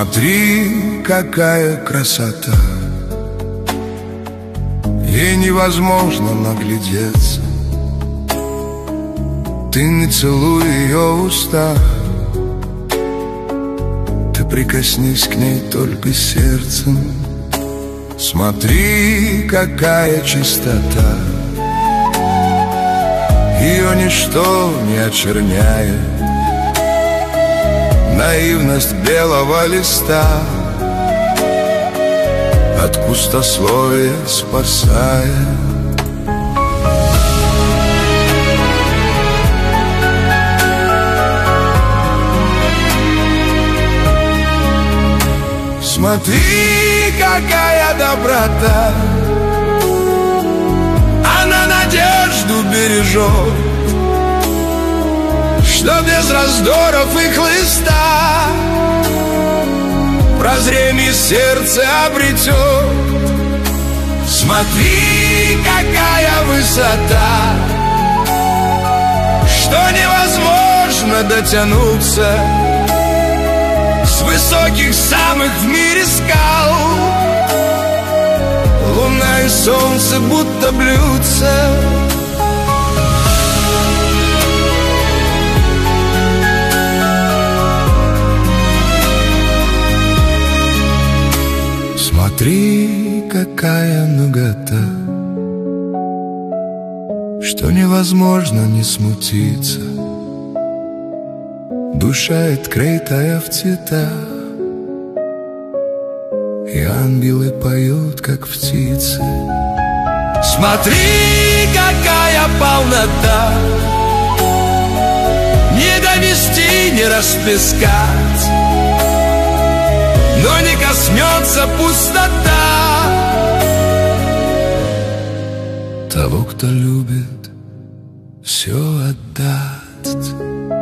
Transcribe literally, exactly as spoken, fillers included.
Смотри, какая красота, ей невозможно наглядеться. Ты не целуй ее уста, ты прикоснись к ней только сердцем. Смотри, какая чистота, ее ничто не очерняет. Наивность белого листа от пустословия спасает. Смотри, какая доброта, она надежду бережет, что без раздоров и хлыста прозрение сердце обретет. Смотри, какая высота, что невозможно дотянуться с высоких самых в мире скал. Луна и солнце будто блюдца. Смотри, какая нагота, что невозможно не смутиться. Душа открытая в цветах, и ангелы поют, как птицы. Смотри, какая полнота, не довести, не расплескать, но не коснется пустота того, кто любит, все отдаст.